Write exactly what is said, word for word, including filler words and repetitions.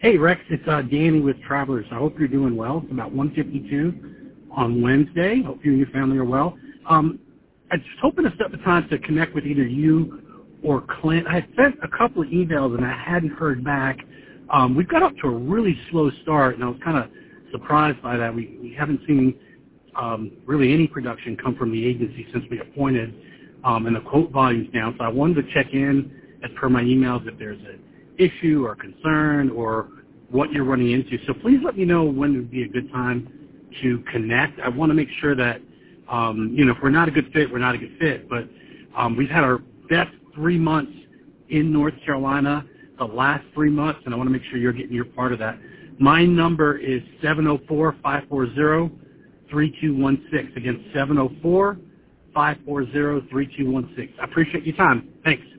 Hey, Rex, it's uh, Danny with Travelers. I hope you're doing well. It's about one fifty-two on Wednesday. Hope you and your family are well. Um, I was hoping to set the time to connect with either you or Clint. I had sent a couple of emails, and I hadn't heard back. Um, we've got up to a really slow start, and I was kind of surprised by that. We, we haven't seen um, really any production come from the agency since we appointed, um, and the quote volume's down. So I wanted to check in, as per my emails, if there's an issue or concern or what you're running into. So please let me know when would be a good time to connect. I want to make sure that, um, you know, if we're not a good fit, we're not a good fit. But um, we've had our best three months in North Carolina, the last three months, and I want to make sure you're getting your part of that. My number is seven oh four, five four zero, three two one six. Again, seven oh four, five four zero, three two one six. I appreciate your time. Thanks.